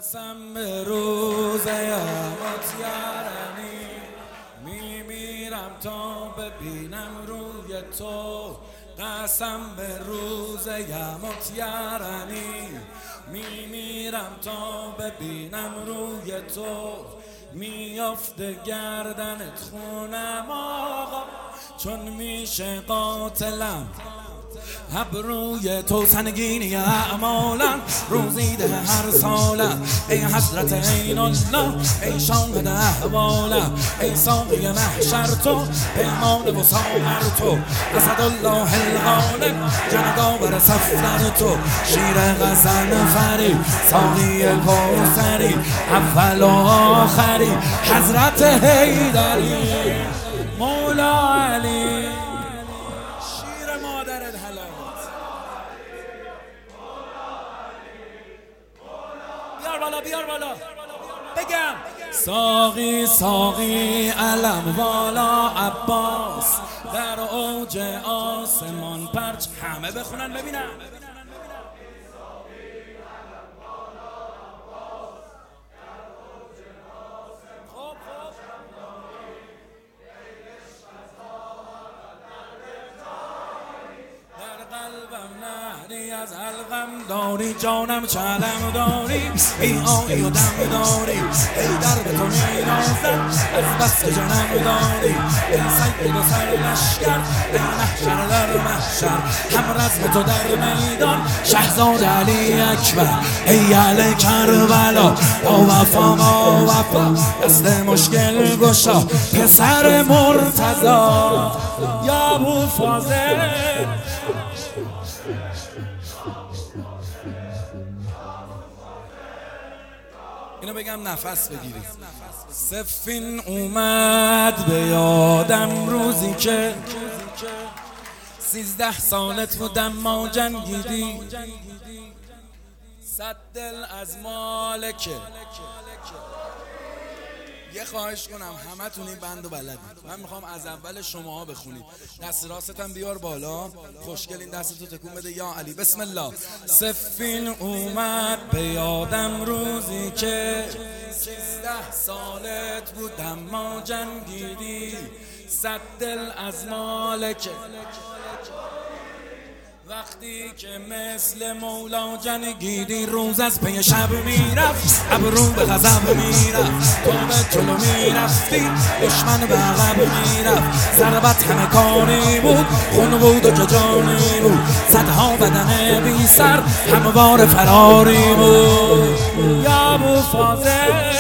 قسم به روز یامت یارانی میمیرم تا ببینم روی تو. قسم به روز یامت یارانی میمیرم تا ببینم روی تو. میافته گردنت خونم آقا چون میشه قاتلم ابروی تو سنگینی اعمالم روزیده هر سالم. ای حضرت عین الله ای شاهد احوالم ای ساقی محشر تو پیمان و ساغر تو اسدالله الغالب جنگاور صفدر تو شیر غزل فری ساقی کوثری اول و آخری حضرت حیدری مولا علی بیار بالا بگم ساقی ساقی علم والا عباس در اوج آسمان پرچ. همه بخونن ببینم. از حلقم داری جانم چلم داری ای آقی و دم داری ای در به تو میرازم از بس که جنم داری ای سید و سر لشکر ای محشر در محشر هم رزم تو در میدان شهزاد علی اکبر ای اهل کربلا با وفا با وفا دست مشکل گشا پسر مرتضی یا ابو فاضل. اینو بگم نفس بگیرید. سفین اومد به یادم روزی که 13 سالت بودم ما جنگیدی 100 دل از مالکه. یه خواهش کنم همه تون این بندو بلدید. من میخوام از اول شماها بخونید. دست راستم بیار بالا خوشگل این دستتو تکون بده یا علی. بسم الله. سفین اومد به یادم روزی که 13 سالت بودم ما جنگیدی 100 دل از مالکه. وقتی که مثل مولا جنگیدی روز از پی شب میرفت ابرو به غضب میرفت تو به جلو میرفتی دشمن به عقب میرفت ضربت همه کاری بود خون بود و جانی بود صدها بدن بی سر هموار فراری بود یا ابو فاضل.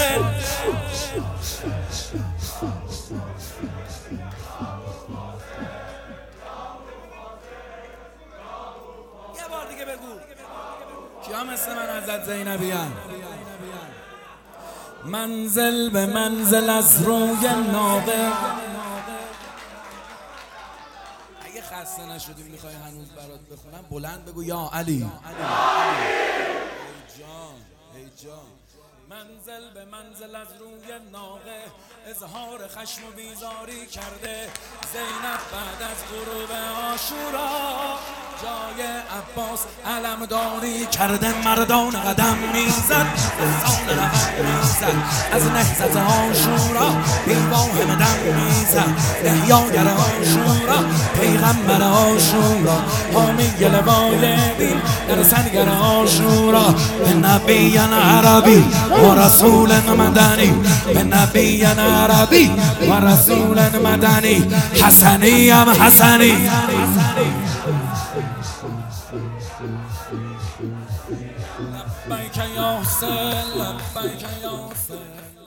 کیا مثل من حضرت زینبیان؟ منزل به منزل از روی ناقه. اگه خسته نشدی میخوای هنوز برات بخونم بلند بگو یا علی. ای جان ای جان. منزل به منزل از روی ناقه اظهار خشم و بیزاری کرده زینب بعد از غروب عاشورا جای عباس علمداری کرده مردان قدم میزد رسان رقم میزد از نهضت عاشورا بیواهم دم میزد احیاگر عاشورا پیغمبر عاشورا حامی لوای دین در سرگر عاشورا به نبی عربی و رسول مدنی به نبی عربی و رسول مدنی حسنی هم حسنی. لبیک یا حسین لبیک یا حسین